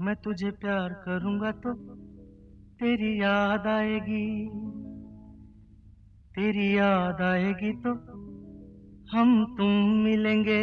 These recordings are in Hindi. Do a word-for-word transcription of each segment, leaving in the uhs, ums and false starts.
मैं तुझे प्यार करूंगा तो तेरी याद आएगी, तेरी याद आएगी तो हम तुम मिलेंगे।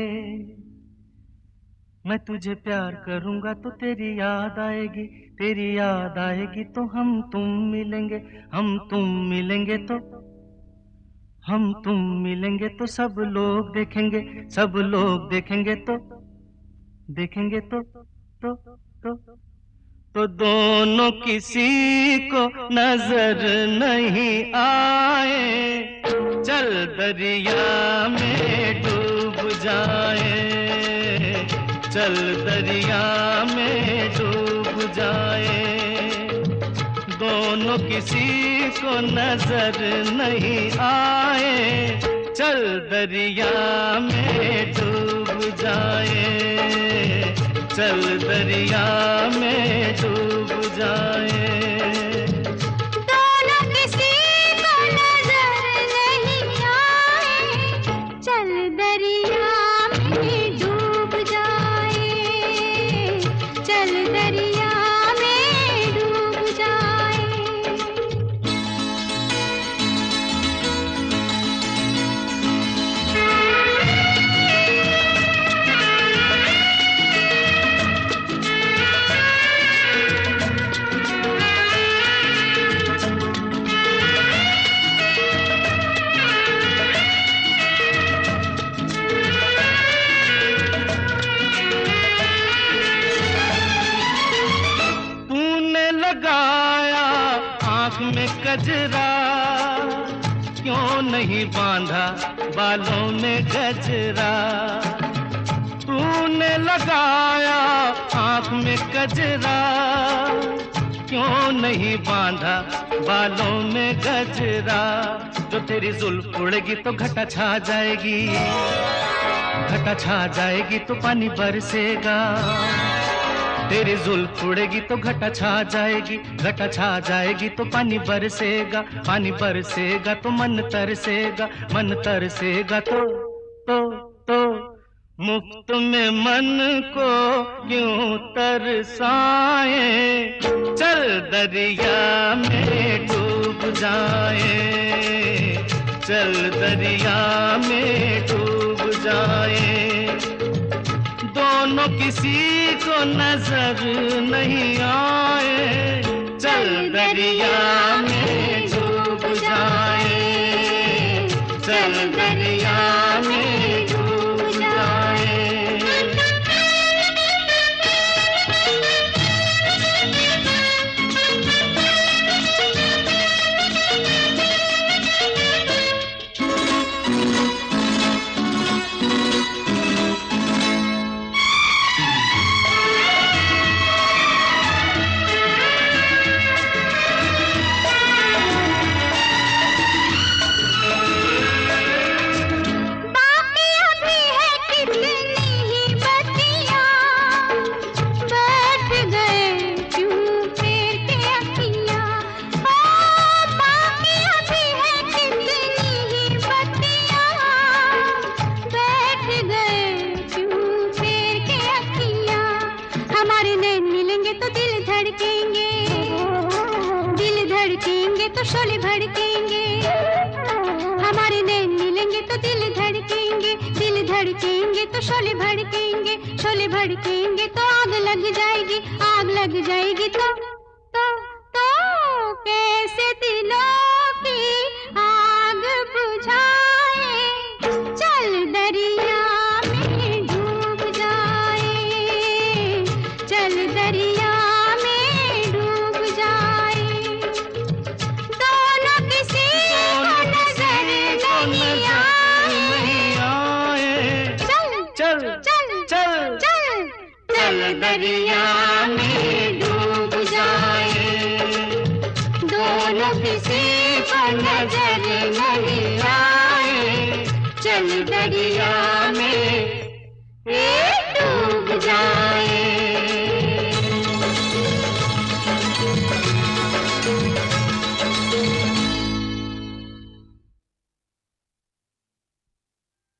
मैं तुझे प्यार करूंगा तो तेरी याद आएगी, तेरी याद आएगी तो हम तुम मिलेंगे। हम तुम मिलेंगे तो हम तुम मिलेंगे तो सब लोग देखेंगे, सब लोग देखेंगे तो देखेंगे तो तो तो तो दोनों किसी को नजर नहीं आए, चल दरिया में डूब जाए, चल दरिया में डूब जाए। दोनों किसी को नजर नहीं आए, चल दरिया में डूब जाए, चल दरिया में डूब जाए। दोनों किसी को नजर नहीं आए, चल दरिया में डूब जाए, चल दरिया में डूब जाए। लगाया आँख में कजरा, क्यों नहीं बांधा बालों में गजरा। तूने लगाया आँख में कजरा, क्यों नहीं बांधा बालों में गजरा। जो तेरी जुल्फ उड़ेगी तो घटा छा जाएगी, घटा छा जाएगी तो पानी बरसेगा। तेरी जुल्फ उड़ेगी तो घटा छा जाएगी, घटा छा जाएगी तो पानी बरसेगा, पानी बरसेगा तो मन तरसेगा, मन तरसेगा तो तो तो मुफ्त में मन को क्यों तरसाए, चल दरिया में डूब जाए, चल दरिया में डूब जाए। दोनों किसी को नजर नहीं आए, चल दरिया में डूब जाए, चल दरिया में डूब जाए। तो शोले भड़केंगे, हमारे नैन मिलेंगे तो दिल धड़केंगे, दिल धड़केंगे तो शोले भड़केंगे, शोले भड़केंगे तो आग लग जाएगी, आग लग जाएगी तो तो तो कैसे दिलों की आग बुझाए, चल दरिया में डूब जाए, चल दरिया दरिया में डूब जाए। दोनों किसी को नजर नहीं आए, चल दरिया में